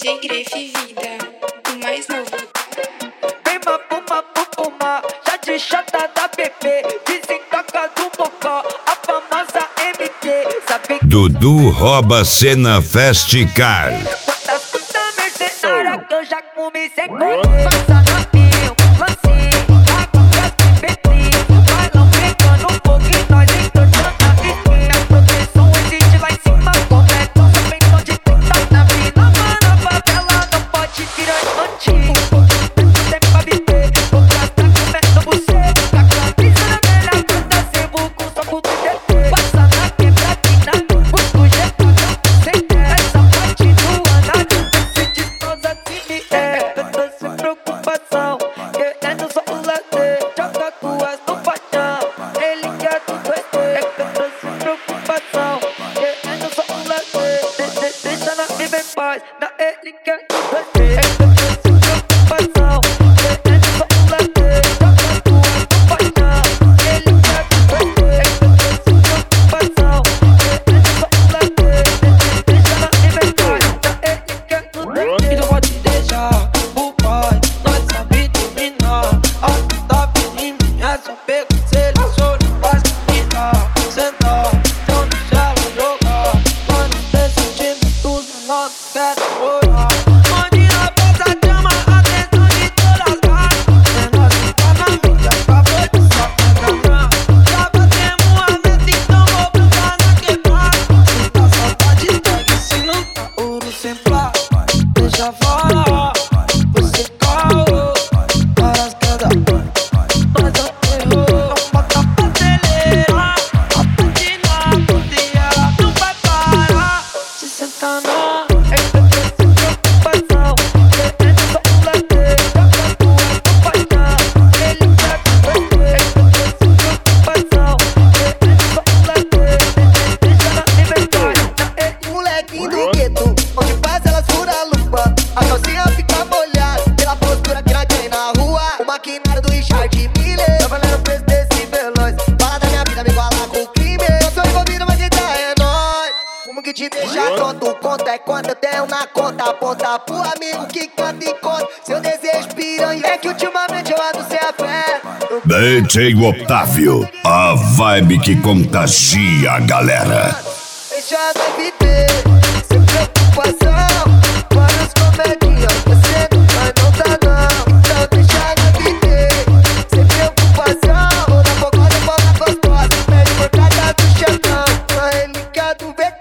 DJ Grefe Vida, o mais novo. Vem mapuma, já de chata da bebê, desentoca do bocó, a famosa MT, sabe que Dudu rouba cena Festicar. quantas puta mercenária que eu já comi sem comer. Passa rapinho, mansinho, agora tem petrinho, vai não pegando um pouco e nós entortando a vizinha. A proteção existe lá em cima, completo, só pensão de 30 na vida. Mano, a favela não pode virar infantil. Tem pra viver, vou gastar comendo você. Tá com a brisa na melhor banda, sebo com só com TT. Passa na quebradina, busco getado, sem ter essa parte do anado. Se destroça se me é, eu tô sem preocupação, querendo só o lazer. Joga duas no paixão, ele quer tudo é que eu tô sem preocupação, querendo só o lazer. Deixa na viver em paz, na ele quer tudo é que eu tô sem preocupação, querendo só o lazer. Joga duas no paixão, ele quer tudo é que eu tô sem preocupação, querendo só o lazer. Deixa na viver em paz, na ele quer tudo é que. E não pode deixar o pai, nós sabe dominar. A tá pedindo, é só pegar, seleciona, faz menina, sentar, não deixa ela jogar. Quando tem sentimentos, nós quer morar. Onde na festa chama a atenção de todas as gatas. É nós que tá na mídia, acabou de só pegar. Já batemos a meta, então vou plantar na quebrada. Se tá saudade, pega, se não tá ouro sem plata, deixa falar, você calou, para as quedas, mas eu errou. Não bota pra acelerar, a patina podia, não vai parar. Se senta na, é que eu tô sem preocupação, querendo só um lazer. Joga duas no paixão, ele quer tudo é que eu tô sem preocupação, querendo só um lazer. Deixa na liberdade, na ele. Molequinho do gueto, onde faz elas fura a lupa, a calcinha fica molhada pela postura que nós tem na rua. O maquinário do Richard Miller, tô valendo o preço desse veloz. Fala da minha vida, me igualar com o crime. Eu sou envolvido, mas quem tá é nóis. Como que te deixa tonto, conta é quando eu tenho na conta. Aponta pro amigo que canta e conta seu desejo piranha. É que ultimamente eu ando sem a fé. DJ Otávio, a vibe que contagia a galera. Deixa de viver, sem preocupação. Vários comedinhas, você mas não tá não. Então deixa de viver, sem preocupação. Vou na focada, folga gostosa, pede por trás do chefão. A relíquia do VT.